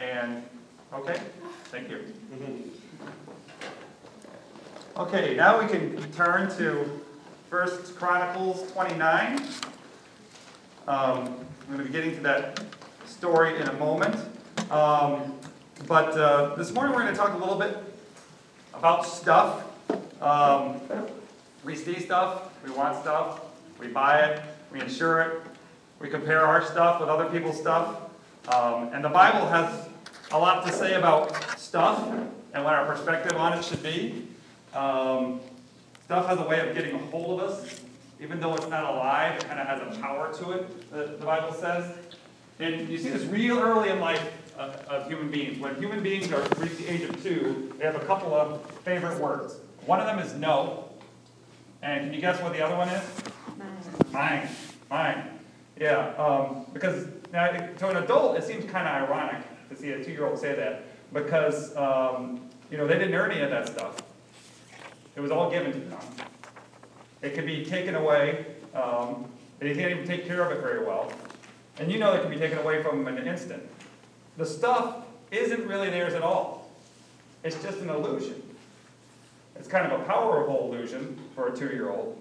And, okay, thank you. Okay, now we can turn to 1 Chronicles 29. I'm going to be getting to that story in a moment. But this morning we're going to talk a little bit about stuff. We see stuff, we want stuff, we buy it, we insure it, we compare our stuff with other people's stuff. And the Bible has a lot to say about stuff and what our perspective on it should be. Stuff has a way of getting a hold of us. Even though it's not alive, it kind of has a power to it, the Bible says. And you see this real early in life of human beings. When human beings are reach the age of 2, they have a couple of favorite words. One of them is no. And can you guess what the other one is? Mine. Yeah, because now, to an adult, it seems kind of ironic to see a 2-year-old say that. Because, they didn't earn any of that stuff. It was all given to them. It can be taken away. They can't even take care of it very well. And it can be taken away from them in an instant. The stuff isn't really theirs at all. It's just an illusion. It's kind of a powerful illusion for a 2-year-old.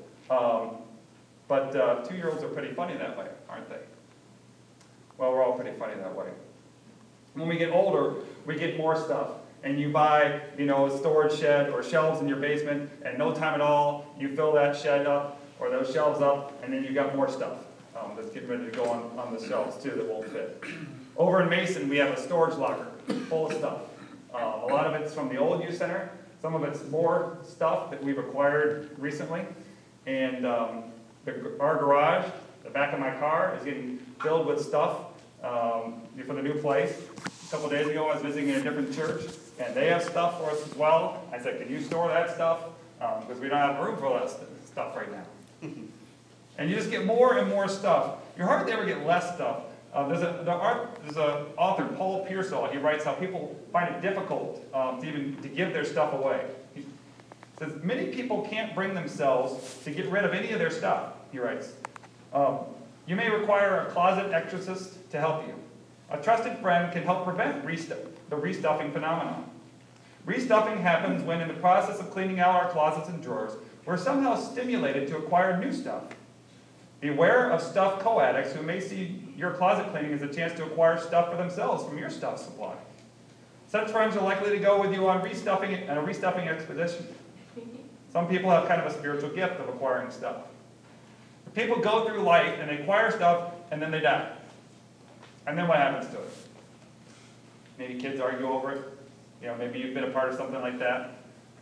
But 2-year-olds are pretty funny that way, aren't they? Well, we're all pretty funny that way. When we get older, we get more stuff. And you buy, a storage shed or shelves in your basement, and no time at all, you fill that shed up or those shelves up, and then you got more stuff that's getting ready to go on the shelves too that won't fit. Over in Mason, we have a storage locker full of stuff. A lot of it's from the old youth center. Some of it's more stuff that we've acquired recently. And our garage, the back of my car, is getting filled with stuff for the new place. A couple days ago, I was visiting a different church, and they have stuff for us as well. I said, can you store that stuff? Because we don't have room for all that stuff right now. And you just get more and more stuff. You hardly ever get less stuff. There's an author, Paul Pearsall. He writes how people find it difficult to give their stuff away. He says, many people can't bring themselves to get rid of any of their stuff, he writes. You may require a closet exorcist to help you. A trusted friend can help prevent the restuffing phenomenon. Restuffing happens when, in the process of cleaning out our closets and drawers, we're somehow stimulated to acquire new stuff. Beware of stuff co-addicts who may see your closet cleaning as a chance to acquire stuff for themselves from your stuff supply. Such friends are likely to go with you on a restuffing expedition. Some people have kind of a spiritual gift of acquiring stuff. People go through life and they acquire stuff and then they die. And then what happens to it? Maybe kids argue over it. Maybe you've been a part of something like that.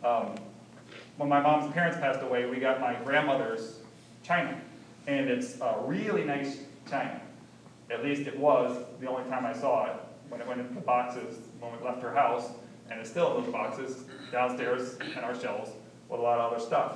When my mom's parents passed away, we got my grandmother's china. And it's a really nice china. At least it was the only time I saw it, when it went into the boxes when we left her house. And it's still in those boxes downstairs in our shelves with a lot of other stuff.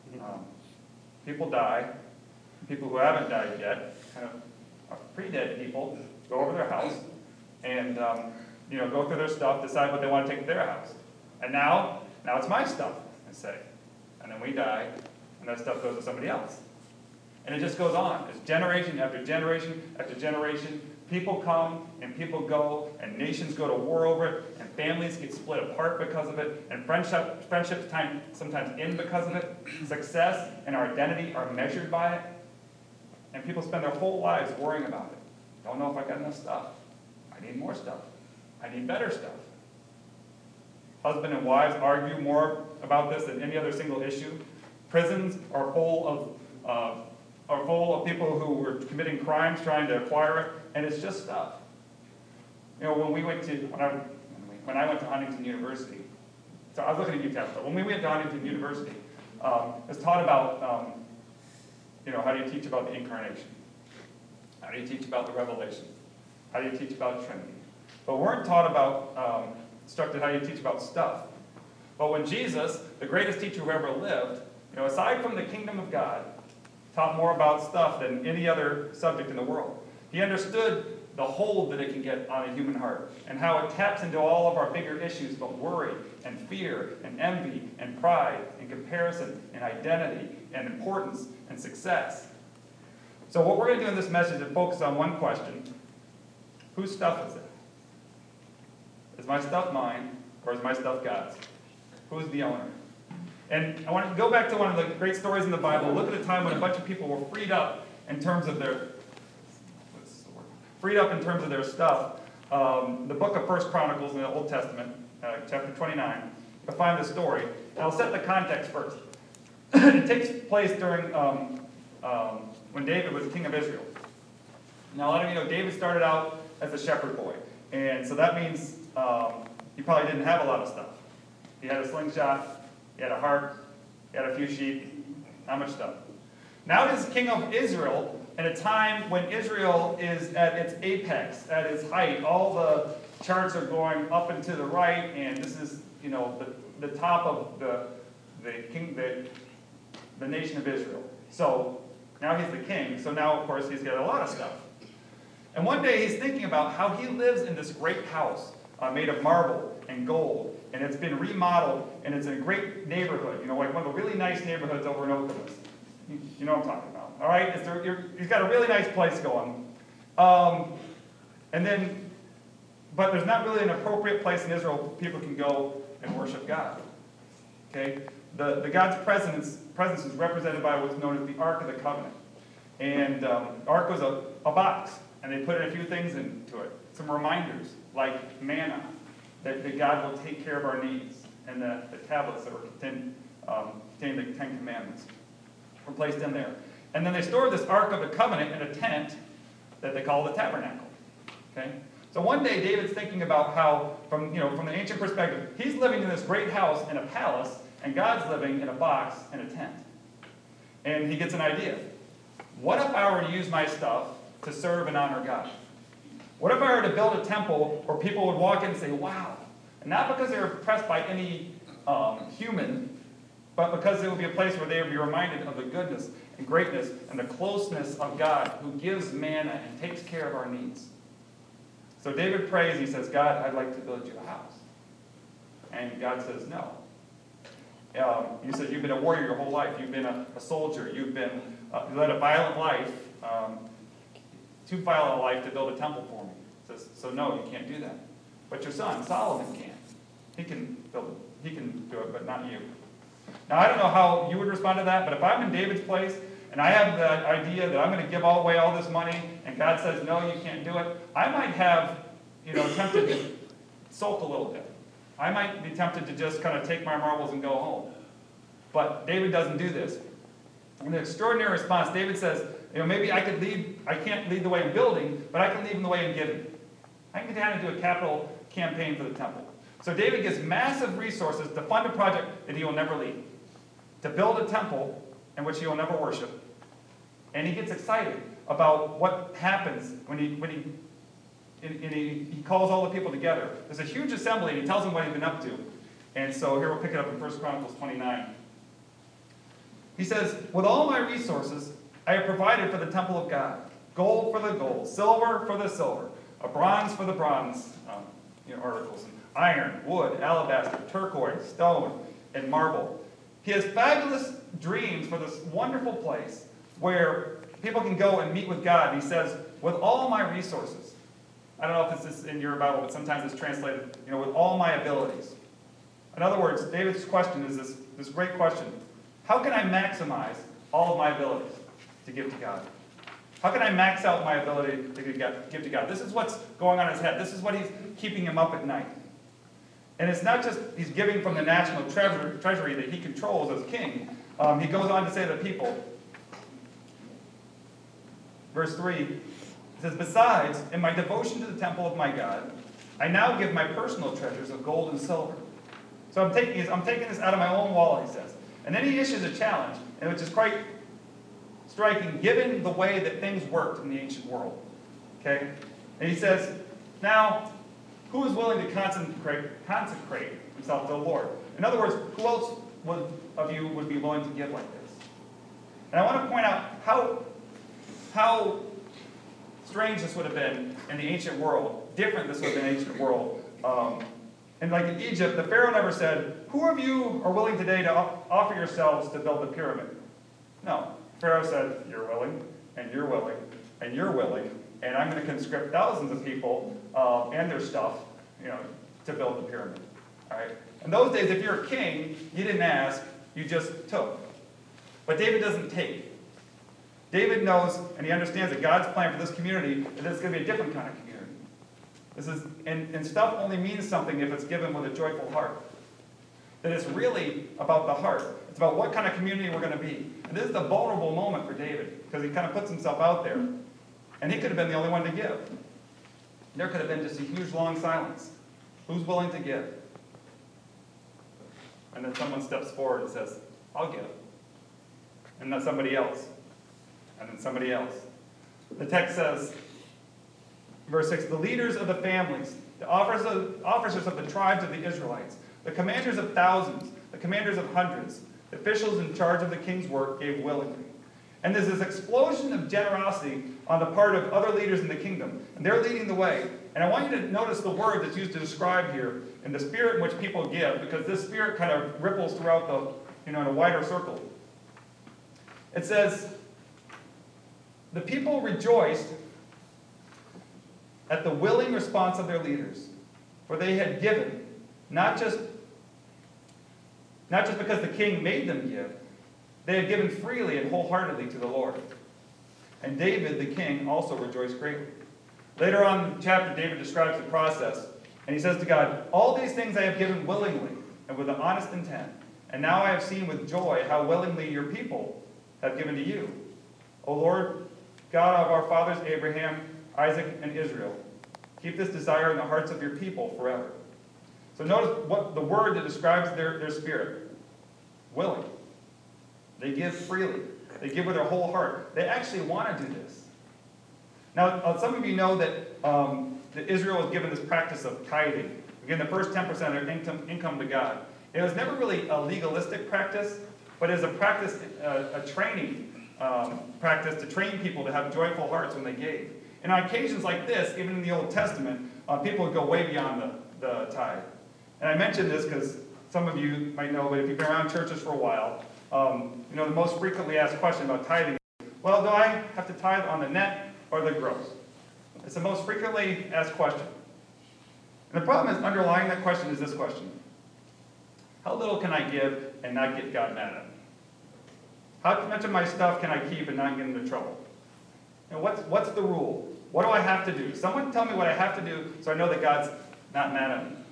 People die. People who haven't died yet, kind of are pre-dead people, go over their house and go through their stuff, decide what they want to take to their house. And now it's my stuff, I say. And then we die, and that stuff goes to somebody else. And it just goes on. It's generation after generation after generation. People come and people go, and nations go to war over it, and families get split apart because of it, and friendships sometimes end because of it. Success and our identity are measured by it. And people spend their whole lives worrying about it. Don't know if I got enough stuff. I need more stuff. I need better stuff. Husband and wives argue more about this than any other single issue. Prisons are full of people who were committing crimes trying to acquire it, and it's just stuff. When I went to Huntington University, so I was looking at UTEP, but when we went to Huntington University, it was taught about how do you teach about the incarnation? How do you teach about the revelation? How do you teach about Trinity? But weren't taught about, instructed how you teach about stuff. But when Jesus, the greatest teacher who ever lived, aside from the kingdom of God, taught more about stuff than any other subject in the world. He understood the hold that it can get on a human heart and how it taps into all of our bigger issues about worry and fear and envy and pride and comparison and identity and importance and success. So what we're going to do in this message is focus on one question. Whose stuff is it? Is my stuff mine, or is my stuff God's? Who's the owner? And I want to go back to one of the great stories in the Bible. Look at a time when a bunch of people were freed up in terms of their stuff. The book of 1 Chronicles in the Old Testament, chapter 29. You'll find this story. And I'll set the context first. It takes place during when David was king of Israel. Now, a lot of you know David started out as a shepherd boy. And so that means he probably didn't have a lot of stuff. He had a slingshot, he had a harp, he had a few sheep, not much stuff. Now he's king of Israel at a time when Israel is at its apex, at its height. All the charts are going up and to the right, and this is, you know, the top of the nation of Israel. So now he's the king, so now, of course, he's got a lot of stuff. And one day he's thinking about how he lives in this great house made of marble and gold, and it's been remodeled, and it's in a great neighborhood, you know, like one of the really nice neighborhoods over in Oklamas. You know what I'm talking about, all right? He's got a really nice place going. But there's not really an appropriate place in Israel people can go and worship God. Okay? The God's presence is represented by what's known as the Ark of the Covenant. And the Ark was a box, and they put in a few things into it. Some reminders, like manna, that God will take care of our needs, and the tablets that were contain the Ten Commandments were placed in there. And then they stored this Ark of the Covenant in a tent that they call the tabernacle. Okay? So one day David's thinking about how, from the ancient perspective, he's living in this great house in a palace, and God's living in a box in a tent. And he gets an idea. What if I were to use my stuff to serve and honor God? What if I were to build a temple where people would walk in and say, wow? And not because they were impressed by any human, but because it would be a place where they would be reminded of the goodness and greatness and the closeness of God, who gives manna and takes care of our needs. So David prays, he says, God, I'd like to build you a house. And God says, no. He says, you've been a warrior your whole life. You've been a soldier. You've led a violent life, too violent a life to build a temple for me. He says, so no, you can't do that. But your son, Solomon, can. He can build it. He can do it, but not you. Now, I don't know how you would respond to that, but if I'm in David's place, and I have the idea that I'm going to give away all this money, and God says, no, you can't do it, I might have, tempted to sulk a little bit. I might be tempted to just kind of take my marbles and go home. But David doesn't do this. In an extraordinary response, David says, maybe I can't lead the way in building, but I can lead the way in giving. I can kind of do a capital campaign for the temple. So David gets massive resources to fund a project that he will never lead, to build a temple in which he will never worship. And he gets excited about what happens when he calls all the people together. There's a huge assembly, and he tells them what he's been up to. And so here we'll pick it up in 1 Chronicles 29. He says, with all my resources, I have provided for the temple of God. Gold for the gold, silver for the silver, a bronze for the bronze articles, and iron, wood, alabaster, turquoise, stone, and marble. He has fabulous dreams for this wonderful place where people can go and meet with God. And he says, with all my resources. I don't know if this is in your Bible, but sometimes it's translated, with all my abilities. In other words, David's question is this great question. How can I maximize all of my abilities to give to God? How can I max out my ability to give to God? This is what's going on in his head. This is what he's keeping him up at night. And it's not just he's giving from the national treasury that he controls as king. He goes on to say to the people, verse 3, it says, besides, in my devotion to the temple of my God, I now give my personal treasures of gold and silver. So I'm taking this out of my own wallet, he says. And then he issues a challenge, and which is quite striking, given the way that things worked in the ancient world. Okay? And he says, now, who is willing to consecrate himself to the Lord? In other words, who else of you would be willing to give like this? And I want to point out how strange this would have been in the ancient world, different this would have been in the ancient world. And like in Egypt, the Pharaoh never said, who of you are willing today to offer yourselves to build the pyramid? No. Pharaoh said, you're willing, and you're willing, and you're willing, and I'm going to conscript thousands of people and their stuff, to build the pyramid. All right? In those days, if you're a king, you didn't ask, you just took. But David doesn't take. David knows and he understands that God's plan for this community is that it's going to be a different kind of community. This is, and stuff only means something if it's given with a joyful heart. That it's really about the heart. It's about what kind of community we're going to be. And this is a vulnerable moment for David because he kind of puts himself out there. And he could have been the only one to give. There could have been just a huge long silence. Who's willing to give? And then someone steps forward and says, I'll give. And then somebody else. And then somebody else. The text says, verse 6, the leaders of the families, the officers of the tribes of the Israelites, the commanders of thousands, the commanders of hundreds, the officials in charge of the king's work gave willingly. And there's this explosion of generosity on the part of other leaders in the kingdom. And they're leading the way. And I want you to notice the word that's used to describe here, and the spirit in which people give, because this spirit kind of ripples throughout the, in a wider circle. It says, the people rejoiced at the willing response of their leaders, for they had given, not just because the king made them give, they had given freely and wholeheartedly to the Lord. And David, the king, also rejoiced greatly. Later on in the chapter, David describes the process, and he says to God, all these things I have given willingly and with an honest intent, and now I have seen with joy how willingly your people have given to you. O Lord, God of our fathers Abraham, Isaac, and Israel, keep this desire in the hearts of your people forever. So notice what the word that describes their spirit. Willing. They give freely. They give with their whole heart. They actually want to do this. Now, some of you know that Israel was given this practice of tithing. Again, the first 10% of their income to God. It was never really a legalistic practice, but as a practice, a training practice to train people to have joyful hearts when they gave. And on occasions like this, even in the Old Testament, people would go way beyond the tithe. And I mention this because some of you might know, but if you've been around churches for a while, the most frequently asked question about tithing is, well, do I have to tithe on the net or the gross? It's the most frequently asked question. And the problem is underlying that question is this question. How little can I give and not get God mad at me? How much of my stuff can I keep and not get into trouble? And what's the rule? What do I have to do? Someone tell me what I have to do so I know that God's not mad at me.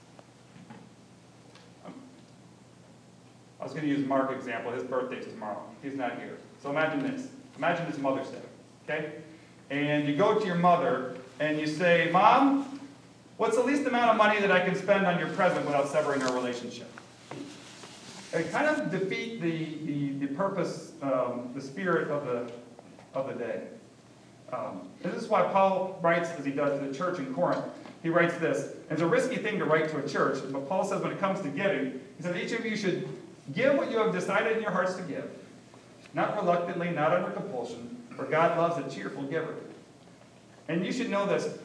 I was going to use Mark's example. His birthday's tomorrow. He's not here. So imagine this. Imagine it's Mother's Day. Okay? And you go to your mother and you say, Mom, what's the least amount of money that I can spend on your present without severing our relationship? It kind of defeat the purpose, the spirit of the day. And this is why Paul writes, as he does to the church in Corinth, he writes this. It's a risky thing to write to a church, but Paul says when it comes to giving, he says each of you should give what you have decided in your hearts to give. Not reluctantly, not under compulsion, for God loves a cheerful giver. And you should know this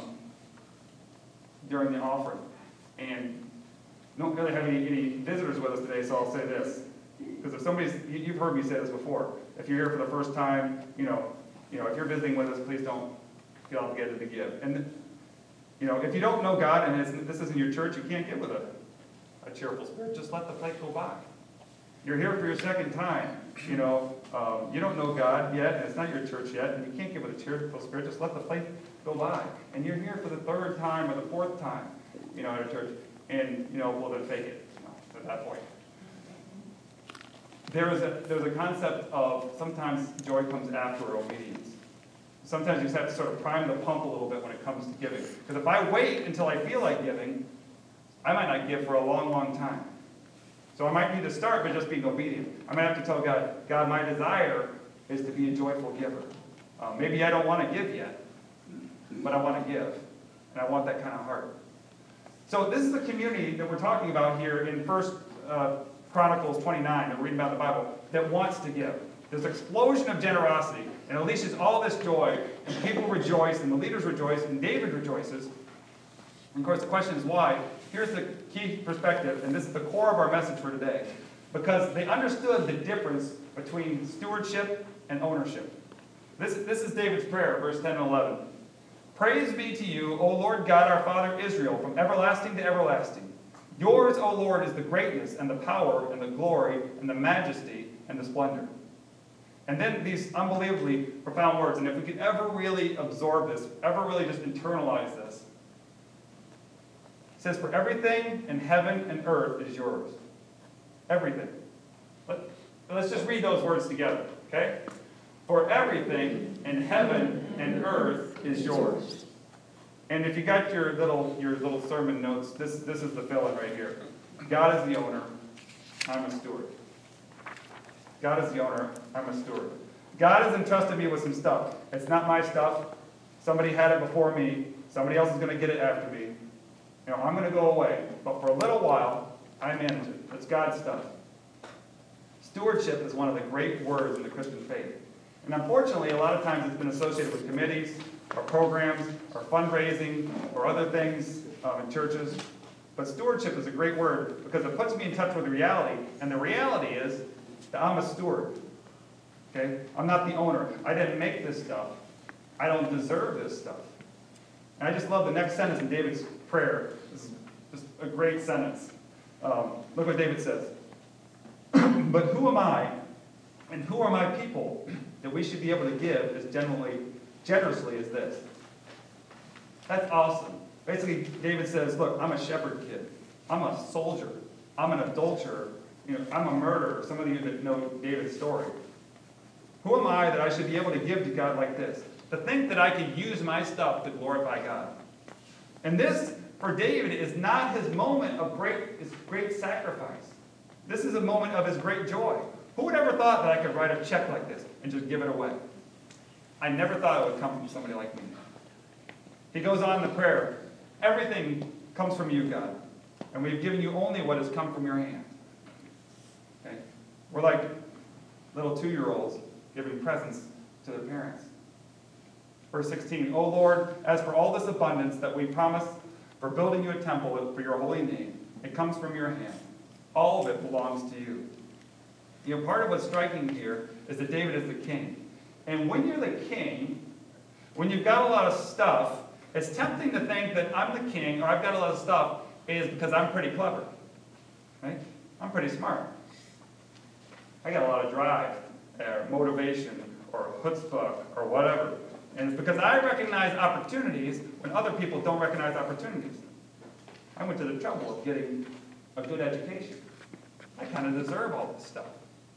during the offering. And we don't really have any visitors with us today, so I'll say this. Because if you've heard me say this before. If you're here for the first time, if you're visiting with us, please don't feel obligated to give. And, if you don't know God and this isn't your church, you can't give with a cheerful spirit. Just let the plate go by. You're here for your second time. You don't know God yet, and it's not your church yet, and you can't give with a cheerful spirit. Just let the plate go by. And you're here for the third time or the fourth time, at a church, and well, then fake it. At that point, there's a concept of sometimes joy comes after obedience. Sometimes you just have to sort of prime the pump a little bit when it comes to giving. Because if I wait until I feel like giving, I might not give for a long, long time. So I might need to start by just being obedient. I might have to tell God, my desire is to be a joyful giver. Maybe I don't want to give yet, but I want to give. And I want that kind of heart. So this is the community that we're talking about here in 1 Chronicles 29, that we're reading about in the Bible, that wants to give. This explosion of generosity, and it unleashes all this joy, and people rejoice, and the leaders rejoice, and David rejoices. And of course, the question is why. Here's the key perspective, and this is the core of our message for today. Because they understood the difference between stewardship and ownership. This is David's prayer, verse 10 and 11. Praise be to you, O Lord God, our Father Israel, from everlasting to everlasting. Yours, O Lord, is the greatness and the power and the glory and the majesty and the splendor. And then these unbelievably profound words. And if we could ever really absorb this, ever really just internalize this, it says, for everything in heaven and earth is yours. Everything. Let's just read those words together, okay? For everything in heaven and earth is yours. And if you got your little sermon notes, this is the fill-in right here. God is the owner. I'm a steward. God is the owner. I'm a steward. God has entrusted me with some stuff. It's not my stuff. Somebody had it before me. Somebody else is going to get it after me. I'm going to go away. But for a little while, I manage it. It's God's stuff. Stewardship is one of the great words in the Christian faith. And unfortunately, a lot of times it's been associated with committees, or programs, or fundraising, or other things in churches. But stewardship is a great word because it puts me in touch with reality. And the reality is that I'm a steward. Okay? I'm not the owner. I didn't make this stuff. I don't deserve this stuff. And I just love the next sentence in David's prayer. This is just a great sentence. Look what David says. But who am I, and who are my people, that we should be able to give as generously as this? That's awesome. Basically, David says, look, I'm a shepherd kid. I'm a soldier. I'm an adulterer. I'm a murderer. Some of you that know David's story. Who am I that I should be able to give to God like this? To think that I could use my stuff to glorify God. And this, for David, is not his moment of great sacrifice. This is a moment of his great joy. Who would ever thought that I could write a check like this and just give it away? I never thought it would come from somebody like me. He goes on in the prayer, everything comes from you, God, and we've given you only what has come from your hand. Okay? We're like little 2-year-olds giving presents to their parents. Verse 16, O Lord, as for all this abundance that we promised for building you a temple for your holy name, it comes from your hand. All of it belongs to you. Part of what's striking here is that David is the king. And when you're the king, when you've got a lot of stuff, it's tempting to think that I'm the king, or I've got a lot of stuff, is because I'm pretty clever. Right? I'm pretty smart. I got a lot of drive, or motivation, or chutzpah, or whatever. And it's because I recognize opportunities when other people don't recognize opportunities. I went to the trouble of getting a good education. I kind of deserve all this stuff.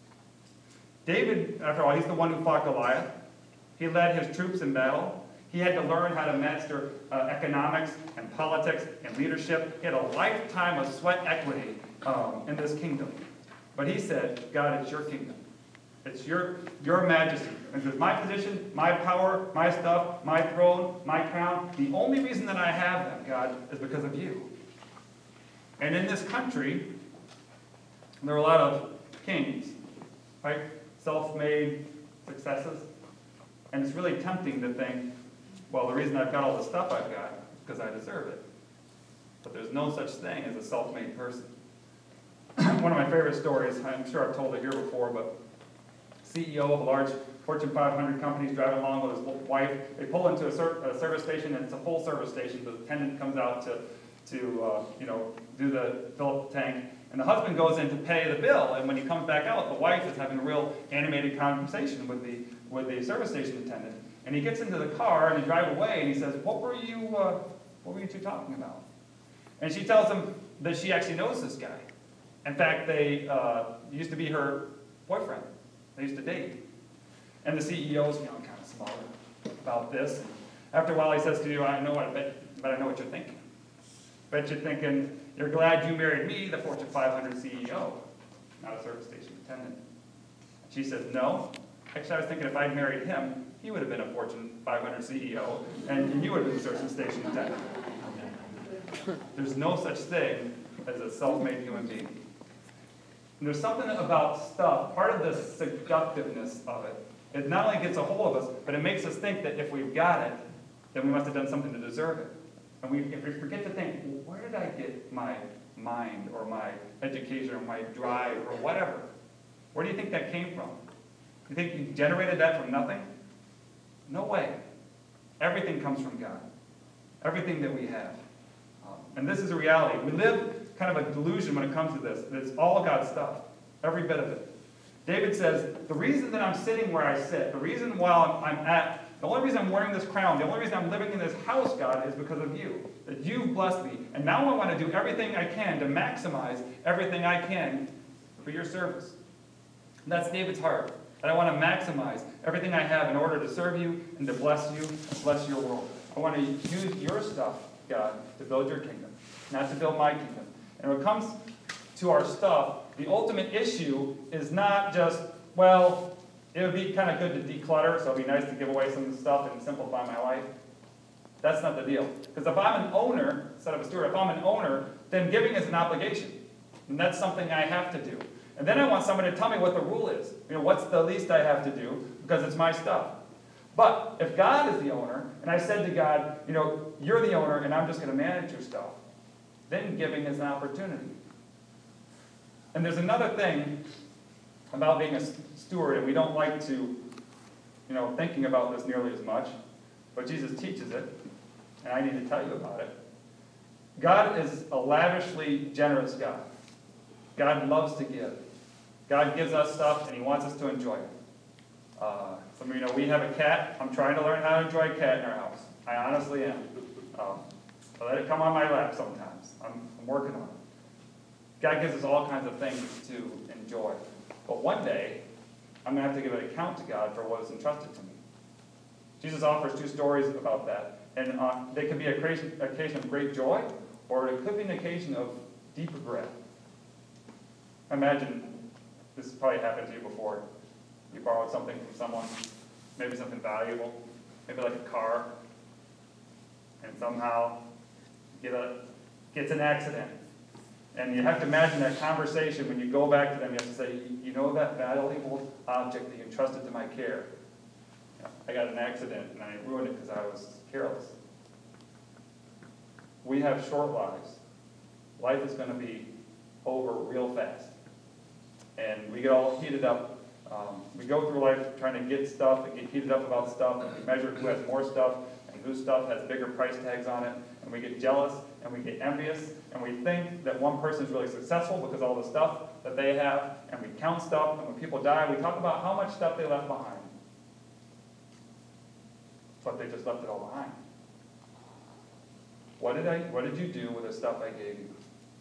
David, after all, he's the one who fought Goliath. He led his troops in battle. He had to learn how to master economics and politics and leadership. He had a lifetime of sweat equity in this kingdom. But he said, God, it's your kingdom. It's your majesty. And it's my position, my power, my stuff, my throne, my crown. The only reason that I have them, God, is because of you. And in this country, there are a lot of kings, right? Self-made successes. And it's really tempting to think, well, the reason I've got all the stuff I've got is because I deserve it. But there's no such thing as a self-made person. One of my favorite stories, I'm sure I've told it here before, but CEO of a large Fortune 500 company is driving along with his wife. They pull into a service station, and it's a full service station. The attendant comes out to fill up the tank. And the husband goes in to pay the bill, and when he comes back out, the wife is having a real animated conversation with the service station attendant. And he gets into the car and they drive away, and he says, "What were you two talking about?" And she tells him that she actually knows this guy. In fact, they used to be her boyfriend. They used to date. And the CEO's kind of smart about this. And after a while, he says to you, "I know what you're thinking. Bet you're thinking, you're glad you married me, the Fortune 500 CEO, not a service station attendant." She says, "No. Actually, I was thinking if I'd married him, he would have been a Fortune 500 CEO, and you would have been a service station attendant." There's no such thing as a self-made human being. And there's something about stuff, part of the seductiveness of it. It not only gets a hold of us, but it makes us think that if we've got it, then we must have done something to deserve it. And if we forget to think, well, where did I get my mind or my education or my drive or whatever? Where do you think that came from? You think you generated that from nothing? No way. Everything comes from God. everything that we have. And this is a reality. We live kind of a delusion when it comes to this. It's all God's stuff, every bit of it. David says, the reason that I'm sitting where I sit, the reason the only reason I'm wearing this crown, the only reason I'm living in this house, God, is because of you. That you've blessed me. And now I want to do everything I can to maximize everything I can for your service. And that's David's heart. That I want to maximize everything I have in order to serve you and to bless you and bless your world. I want to use your stuff, God, to build your kingdom, not to build my kingdom. And when it comes to our stuff, the ultimate issue is not just, well, it would be kind of good to declutter, so it would be nice to give away some of the stuff and simplify my life. That's not the deal. Because if I'm an owner, instead of a steward, if I'm an owner, then giving is an obligation. And that's something I have to do. And then I want somebody to tell me what the rule is. What's the least I have to do, because it's my stuff. But if God is the owner, and I said to God, you're the owner, and I'm just going to manage your stuff, then giving is an opportunity. And there's another thing about being a steward, and we don't like to, thinking about this nearly as much, but Jesus teaches it, and I need to tell you about it. God is a lavishly generous God. God loves to give. God gives us stuff, and he wants us to enjoy it. Some of you know we have a cat. I'm trying to learn how to enjoy a cat in our house. I honestly am. I let it come on my lap sometimes. I'm working on it. God gives us all kinds of things to enjoy. But one day, I'm going to have to give an account to God for what is entrusted to me. Jesus offers two stories about that. And they could be an occasion of great joy, or it could be an occasion of deep regret. Imagine, this has probably happened to you before. You borrowed something from someone, maybe something valuable, maybe like a car, and somehow gets an accident. And you have to imagine that conversation when you go back to them, you have to say, that valuable object that you entrusted to my care. I got an accident and I ruined it because I was careless. We have short lives. Life is going to be over real fast. And we get all heated up. We go through life trying to get stuff and get heated up about stuff, and we measure who has more stuff and whose stuff has bigger price tags on it, and we get jealous and we get envious, and we think that one person is really successful because of all the stuff that they have, and we count stuff, and when people die, we talk about how much stuff they left behind. But they just left it all behind. What did you do with the stuff I gave you?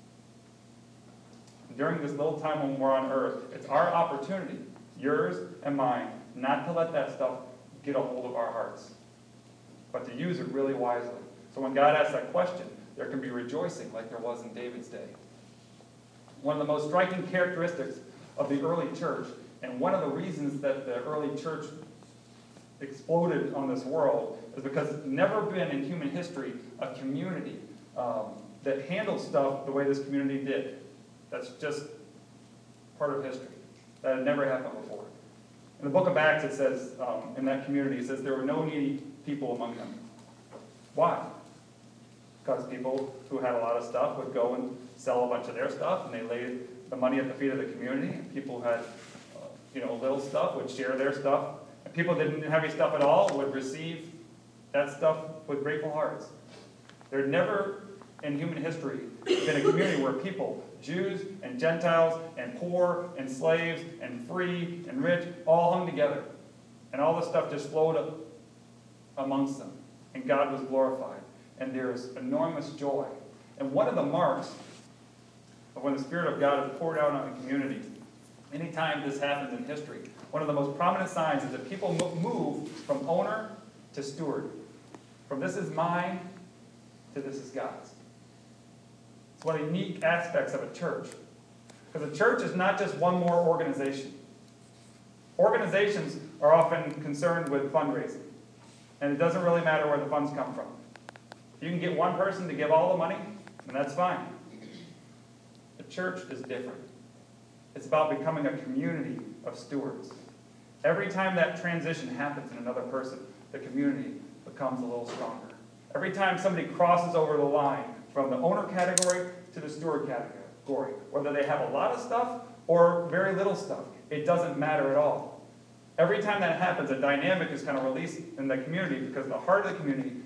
During this little time when we're on earth, it's our opportunity, yours and mine, not to let that stuff get a hold of our hearts, but to use it really wisely. So when God asks that question, there can be rejoicing like there was in David's day. One of the most striking characteristics of the early church, and one of the reasons that the early church exploded on this world, is because there's never been in human history a community that handled stuff the way this community did. That's just part of history. That had never happened before. In the book of Acts, it says, in that community, it says there were no needy people among them. Why? Because people who had a lot of stuff would go and sell a bunch of their stuff, and they laid the money at the feet of the community. And people who had, little stuff would share their stuff. And people that didn't have any stuff at all would receive that stuff with grateful hearts. There had never in human history been a community where people, Jews and Gentiles and poor and slaves and free and rich, all hung together. And all this stuff just flowed up amongst them. And God was glorified. And there's enormous joy. And one of the marks of when the Spirit of God is poured out on a community, anytime this happens in history, one of the most prominent signs is that people move from owner to steward. From this is mine to this is God's. It's one of the unique aspects of a church. Because a church is not just one more organization. Organizations are often concerned with fundraising. And it doesn't really matter where the funds come from. You can get one person to give all the money, and that's fine. The church is different. It's about becoming a community of stewards. Every time that transition happens in another person, the community becomes a little stronger. Every time somebody crosses over the line from the owner category to the steward category, whether they have a lot of stuff or very little stuff, it doesn't matter at all. Every time that happens, a dynamic is kind of released in the community because the heart of the community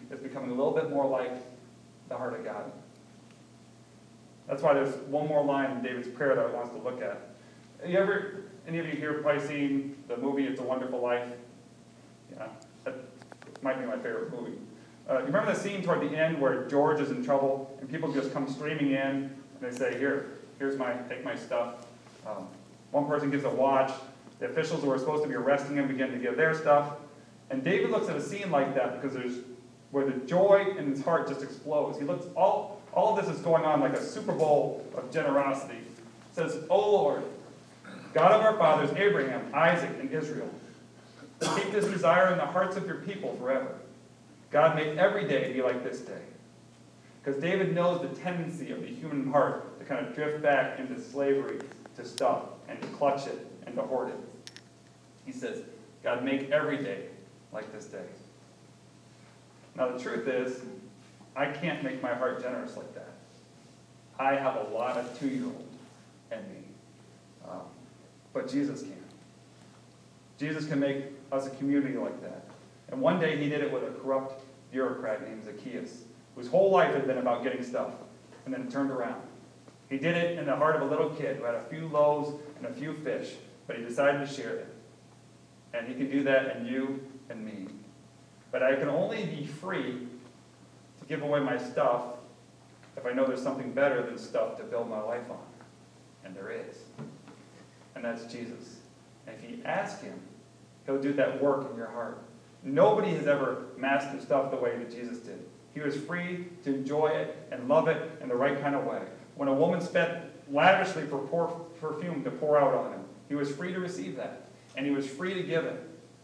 is becoming a little bit more like the heart of God. That's why there's one more line in David's prayer that I want us to look at. Any of you here probably seen the movie It's a Wonderful Life? Yeah, that might be my favorite movie. You remember the scene toward the end where George is in trouble and people just come streaming in and they say, take my stuff. One person gives a watch. The officials who are supposed to be arresting him begin to give their stuff. And David looks at a scene like that because where the joy in his heart just explodes. He looks, all of this is going on like a Super Bowl of generosity. It says, "O Lord, God of our fathers, Abraham, Isaac, and Israel, keep this desire in the hearts of your people forever. God, make every day be like this day." Because David knows the tendency of the human heart to kind of drift back into slavery, to stuff, and to clutch it, and to hoard it. He says, God, make every day like this day. Now the truth is, I can't make my heart generous like that. I have a lot of 2-year-old in me. But Jesus can. Jesus can make us a community like that. And one day he did it with a corrupt bureaucrat named Zacchaeus, whose whole life had been about getting stuff, and then turned around. He did it in the heart of a little kid who had a few loaves and a few fish, but he decided to share it. And he can do that in you and me. But I can only be free to give away my stuff if I know there's something better than stuff to build my life on. And there is. And that's Jesus. And if you ask him, he'll do that work in your heart. Nobody has ever mastered stuff the way that Jesus did. He was free to enjoy it and love it in the right kind of way. When a woman spent lavishly for perfume to pour out on him, he was free to receive that. And he was free to give it.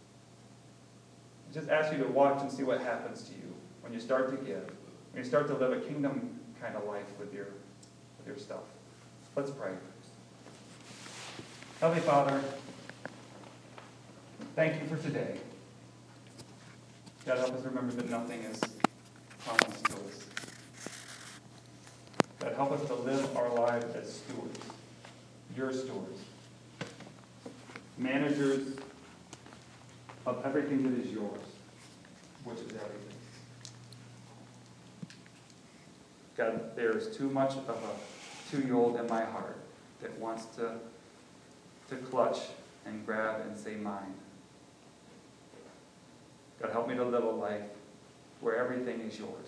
I just ask you to watch and see what happens to you when you start to give, when you start to live a kingdom kind of life with your stuff. Let's pray. Heavenly Father, thank you for today. God, help us remember that nothing is promised to us. God, help us to live our lives as stewards, your stewards, managers of everything that is yours, which is everything. God, there is too much of a 2-year-old in my heart that wants to clutch and grab and say mine. God, help me to live a life where everything is yours.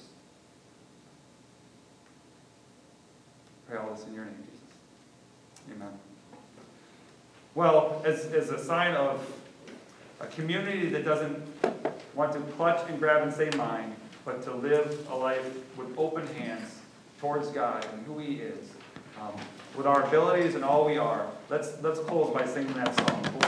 Pray all this in your name, Jesus. Amen. Well, as a sign of a community that doesn't want to clutch and grab and say mine, but to live a life with open hands towards God and who he is, with our abilities and all we are, let's close by singing that song.